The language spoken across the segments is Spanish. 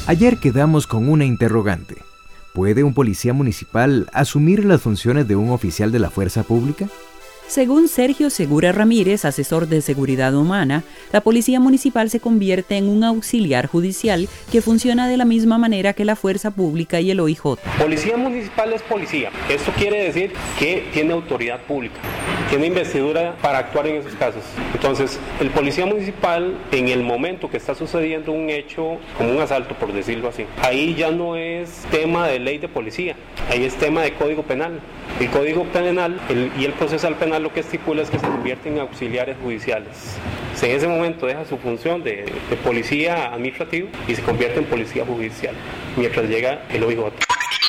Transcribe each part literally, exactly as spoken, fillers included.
Ayer quedamos con una interrogante. ¿Puede un policía municipal asumir las funciones de un oficial de la fuerza pública? Según Sergio Segura Ramírez, asesor de seguridad humana, la policía municipal se convierte en un auxiliar judicial que funciona de la misma manera que la fuerza pública y el O I J. Policía municipal es policía. Esto quiere decir que tiene autoridad pública, tiene investidura para actuar en esos casos. Entonces, el policía municipal, en el momento que está sucediendo un hecho, como un asalto, por decirlo así, ahí ya no es tema de ley de policía, ahí es tema de código penal. El código penal el, y el procesal penal lo que estipula es que se convierten en auxiliares judiciales. Si en ese momento deja su función de, de policía administrativo y se convierte en policía judicial, mientras llega el O I J.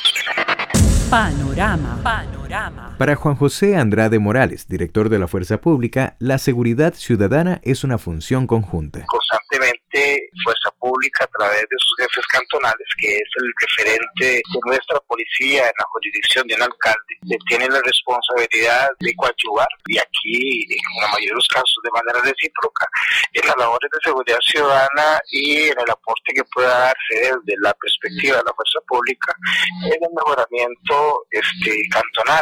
Panorama. Panorama. Para Juan José Andrade Morales, director de la Fuerza Pública, la seguridad ciudadana es una función conjunta. Constantemente, Fuerza Pública, a través de sus jefes cantonales, que es el referente de nuestra policía en la jurisdicción de un alcalde, le tiene la responsabilidad de coadyuvar, y aquí, en la mayoría de los casos, de manera recíproca, en las labores de seguridad ciudadana y en el aporte que pueda darse desde la perspectiva de la Fuerza Pública en el mejoramiento este, cantonal.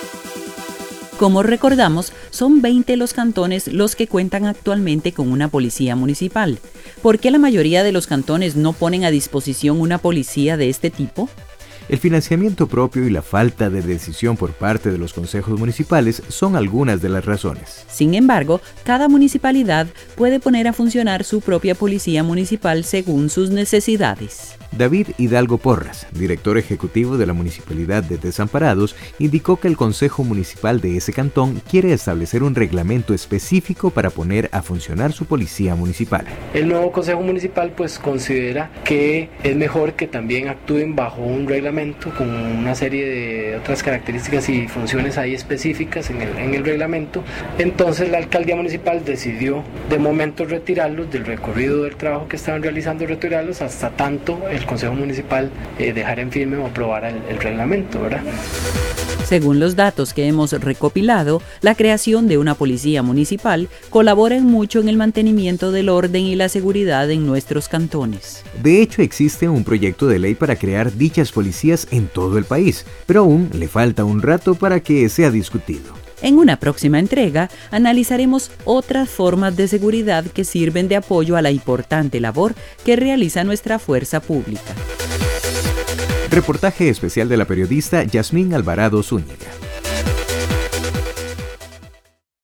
Como recordamos, son veinte los cantones los que cuentan actualmente con una policía municipal. ¿Por qué la mayoría de los cantones no ponen a disposición una policía de este tipo? El financiamiento propio y la falta de decisión por parte de los consejos municipales son algunas de las razones. Sin embargo, cada municipalidad puede poner a funcionar su propia policía municipal según sus necesidades. David Hidalgo Porras, director ejecutivo de la Municipalidad de Desamparados, indicó que el Consejo Municipal de ese cantón quiere establecer un reglamento específico para poner a funcionar su policía municipal. El nuevo Consejo Municipal pues considera que es mejor que también actúen bajo un reglamento con una serie de otras características y funciones ahí específicas en el, en el reglamento. Entonces la alcaldía municipal decidió de momento retirarlos del recorrido del trabajo que estaban realizando, retirarlos hasta tanto el Consejo Municipal eh, dejar en firme o aprobara el, el reglamento, ¿verdad? Según los datos que hemos recopilado, la creación de una policía municipal colabora en mucho en el mantenimiento del orden y la seguridad en nuestros cantones. De hecho, existe un proyecto de ley para crear dichas policías en todo el país, pero aún le falta un rato para que sea discutido. En una próxima entrega, analizaremos otras formas de seguridad que sirven de apoyo a la importante labor que realiza nuestra fuerza pública. Reportaje especial de la periodista Yasmín Alvarado Zúñiga.